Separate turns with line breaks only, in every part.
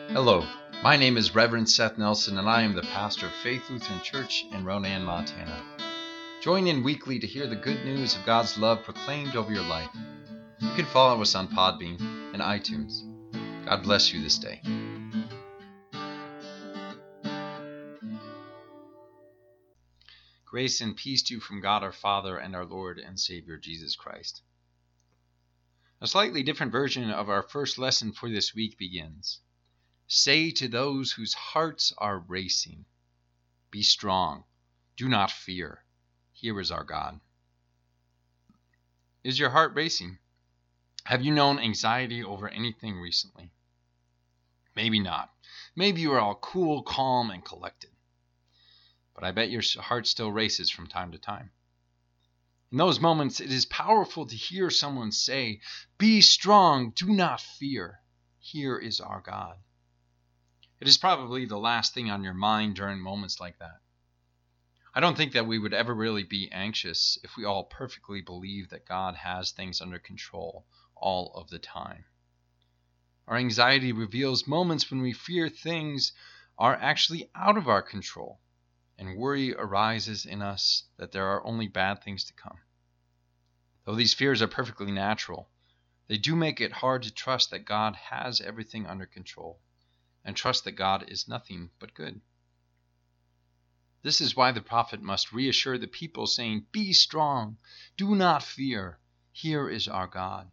Hello, my name is Reverend Seth Nelson, and I am the pastor of Faith Lutheran Church in Ronan, Montana. Join in weekly to hear the good news of God's love proclaimed over your life. You can follow us on Podbean and iTunes. God bless you this day. Grace and peace to you from God our Father and our Lord and Savior Jesus Christ. A slightly different version of our first lesson for this week begins. Say to those whose hearts are racing, be strong, do not fear. Here is our God. Is your heart racing? Have you known anxiety over anything recently? Maybe not. Maybe you are all cool, calm, and collected. But I bet your heart still races from time to time. In those moments, it is powerful to hear someone say, be strong, do not fear. Here is our God. It is probably the last thing on your mind during moments like that. I don't think that we would ever really be anxious if we all perfectly believe that God has things under control all of the time. Our anxiety reveals moments when we fear things are actually out of our control, and worry arises in us that there are only bad things to come. Though these fears are perfectly natural, they do make it hard to trust that God has everything under control, and trust that God is nothing but good. This is why the prophet must reassure the people, saying, be strong, do not fear, here is our God.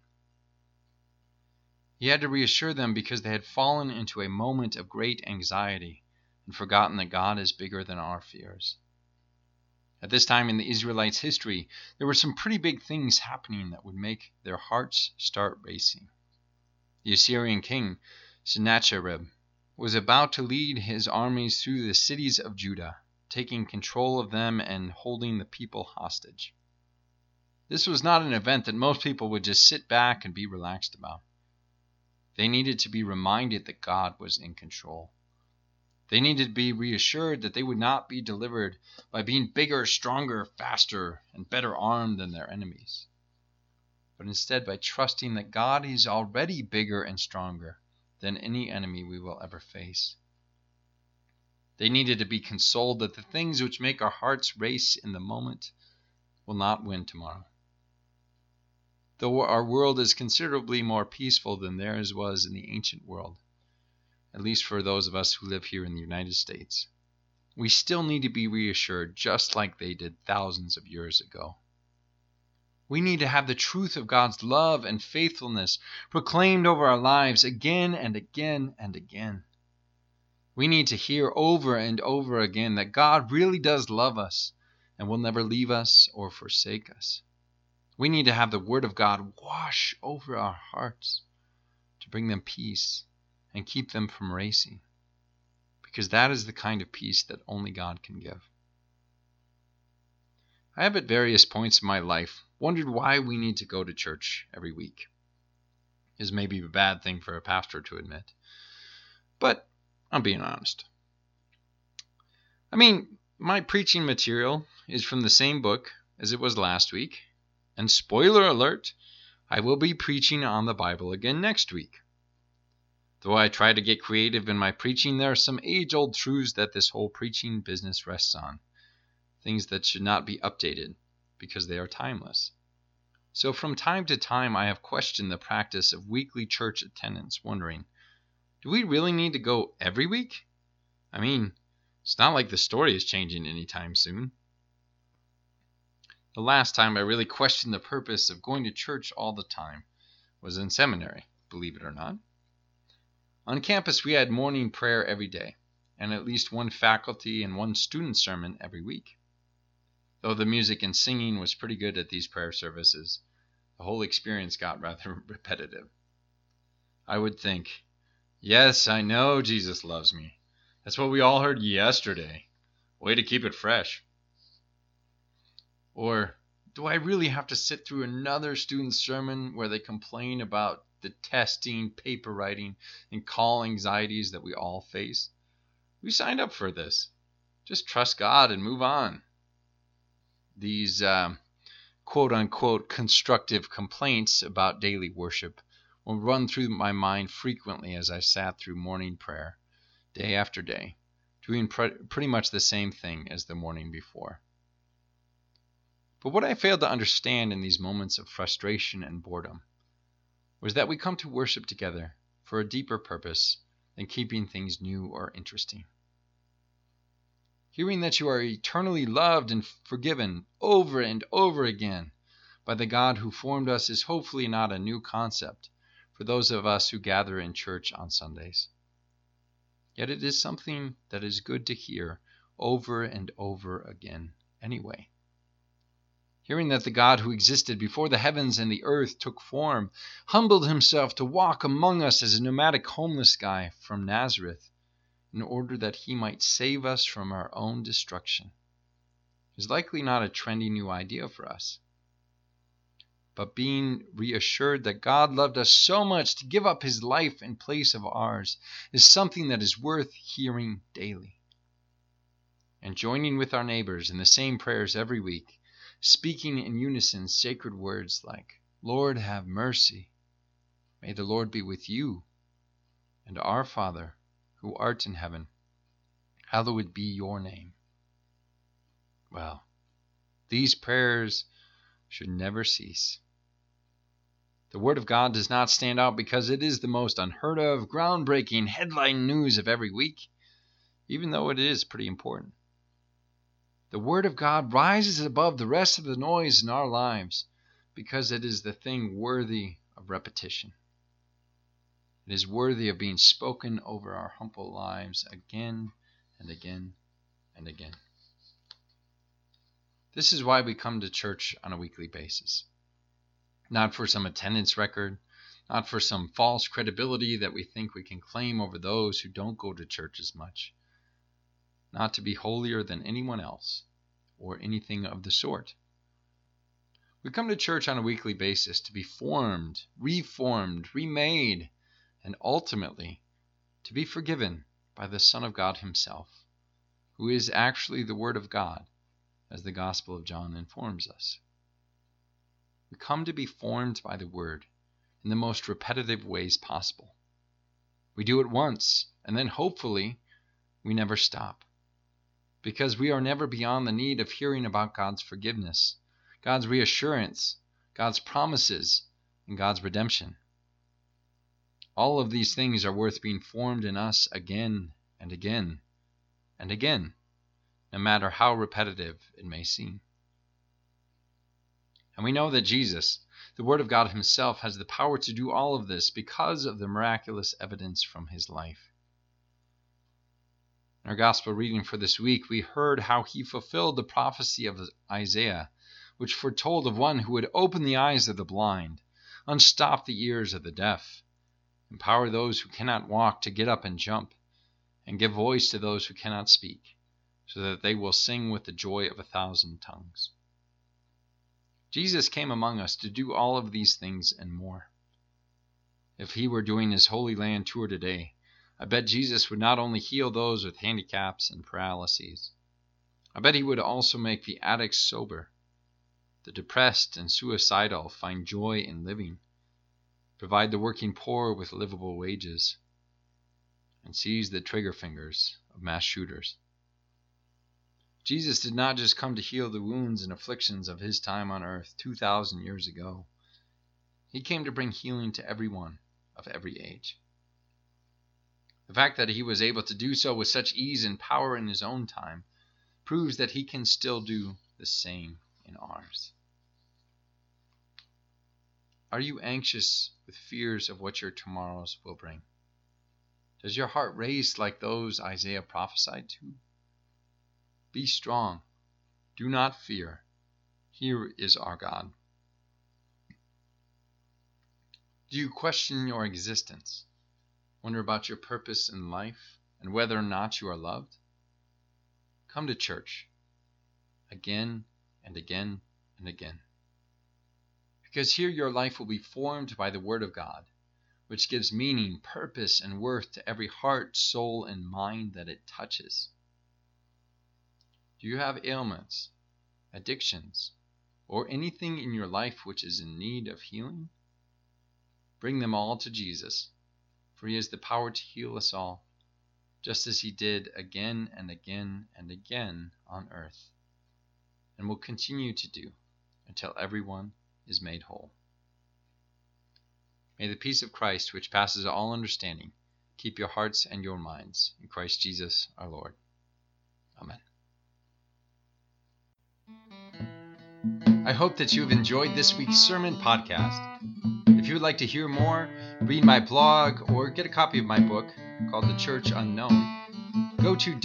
He had to reassure them because they had fallen into a moment of great anxiety and forgotten that God is bigger than our fears. At this time in the Israelites' history, there were some pretty big things happening that would make their hearts start racing. The Assyrian king, Sennacherib, was about to lead his armies through the cities of Judah, taking control of them and holding the people hostage. This was not an event that most people would just sit back and be relaxed about. They needed to be reminded that God was in control. They needed to be reassured that they would not be delivered by being bigger, stronger, faster, and better armed than their enemies, but instead by trusting that God is already bigger and stronger than any enemy we will ever face. They needed to be consoled that the things which make our hearts race in the moment will not win tomorrow. Though our world is considerably more peaceful than theirs was in the ancient world, at least for those of us who live here in the United States, we still need to be reassured just like they did thousands of years ago. We need to have the truth of God's love and faithfulness proclaimed over our lives again and again and again. We need to hear over and over again that God really does love us and will never leave us or forsake us. We need to have the Word of God wash over our hearts to bring them peace and keep them from racing, because that is the kind of peace that only God can give. I have at various points in my life wondered why we need to go to church every week. It is maybe a bad thing for a pastor to admit, but I'm being honest. My preaching material is from the same book as it was last week, and spoiler alert, I will be preaching on the Bible again next week. Though I try to get creative in my preaching, there are some age-old truths that this whole preaching business rests on, things that should not be updated because they are timeless. So from time to time, I have questioned the practice of weekly church attendance, wondering, do we really need to go every week? It's not like the story is changing anytime soon. The last time I really questioned the purpose of going to church all the time was in seminary, believe it or not. On campus, we had morning prayer every day, and at least one faculty and one student sermon every week. Though the music and singing was pretty good at these prayer services, the whole experience got rather repetitive. I would think, yes, I know Jesus loves me. That's what we all heard yesterday. Way to keep it fresh. Or, do I really have to sit through another student sermon where they complain about the testing, paper writing, and call anxieties that we all face? We signed up for this. Just trust God and move on. These quote-unquote constructive complaints about daily worship will run through my mind frequently as I sat through morning prayer, day after day, doing pretty much the same thing as the morning before. But what I failed to understand in these moments of frustration and boredom was that we come to worship together for a deeper purpose than keeping things new or interesting. Hearing that you are eternally loved and forgiven over and over again by the God who formed us is hopefully not a new concept for those of us who gather in church on Sundays. Yet it is something that is good to hear over and over again anyway. Hearing that the God who existed before the heavens and the earth took form, humbled himself to walk among us as a nomadic homeless guy from Nazareth in order that he might save us from our own destruction, is likely not a trendy new idea for us. But being reassured that God loved us so much to give up his life in place of ours is something that is worth hearing daily. And joining with our neighbors in the same prayers every week, speaking in unison sacred words like, Lord, have mercy. May the Lord be with you. And our Father, who art in heaven, hallowed be your name. Well, these prayers should never cease. The Word of God does not stand out because it is the most unheard of, groundbreaking headline news of every week, even though it is pretty important. The Word of God rises above the rest of the noise in our lives because it is the thing worthy of repetition. It is worthy of being spoken over our humble lives again and again and again. This is why we come to church on a weekly basis. Not for some attendance record, not for some false credibility that we think we can claim over those who don't go to church as much, not to be holier than anyone else or anything of the sort. We come to church on a weekly basis to be formed, reformed, remade, and ultimately to be forgiven by the Son of God himself, who is actually the Word of God, as the Gospel of John informs us. We come to be formed by the Word in the most repetitive ways possible. We do it once, and then hopefully we never stop, because we are never beyond the need of hearing about God's forgiveness, God's reassurance, God's promises, and God's redemption. All of these things are worth being formed in us again and again and again, no matter how repetitive it may seem. And we know that Jesus, the Word of God himself, has the power to do all of this because of the miraculous evidence from his life. In our gospel reading for this week, we heard how he fulfilled the prophecy of Isaiah, which foretold of one who would open the eyes of the blind, unstop the ears of the deaf, empower those who cannot walk to get up and jump, and give voice to those who cannot speak, so that they will sing with the joy of 1,000 tongues. Jesus came among us to do all of these things and more. If he were doing his Holy Land tour today, I bet Jesus would not only heal those with handicaps and paralyses. I bet he would also make the addicts sober, the depressed and suicidal find joy in living, provide the working poor with livable wages, and seize the trigger fingers of mass shooters. Jesus did not just come to heal the wounds and afflictions of his time on earth 2,000 years ago. He came to bring healing to everyone of every age. The fact that he was able to do so with such ease and power in his own time proves that he can still do the same in ours. Are you anxious with fears of what your tomorrows will bring? Does your heart race like those Isaiah prophesied to? Be strong. Do not fear. Here is our God. Do you question your existence? Wonder about your purpose in life and whether or not you are loved? Come to church again and again and again. Because here your life will be formed by the Word of God, which gives meaning, purpose, and worth to every heart, soul, and mind that it touches. Do you have ailments, addictions, or anything in your life which is in need of healing? Bring them all to Jesus, for he has the power to heal us all, just as he did again and again and again on earth, and will continue to do until everyone is made whole. May the peace of Christ, which passes all understanding, keep your hearts and your minds in Christ Jesus our Lord. Amen. I hope that you have enjoyed this week's sermon podcast. If you would like to hear more, read my blog, or get a copy of my book called The Church Unknown, go to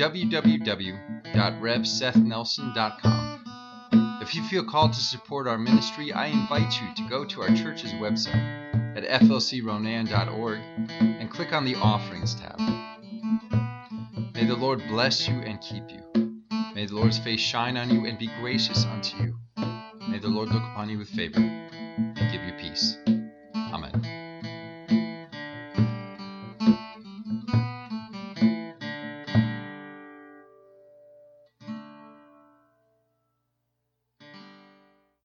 www.revsethnelson.com. If you feel called to support our ministry, I invite you to go to our church's website at flcronan.org and click on the Offerings tab. May the Lord bless you and keep you. May the Lord's face shine on you and be gracious unto you. May the Lord look upon you with favor and give you peace.